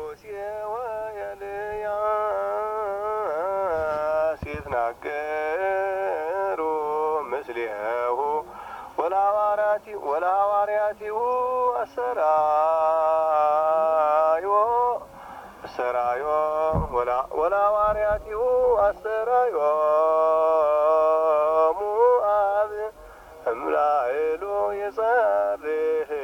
ሲትናገሩ ምስሌሁ ወለሐዋርያቲሁ አሰራዮ ወለሐዋርያቲሁ አሰራዮሙ አብ እምላእሉ የጸርህ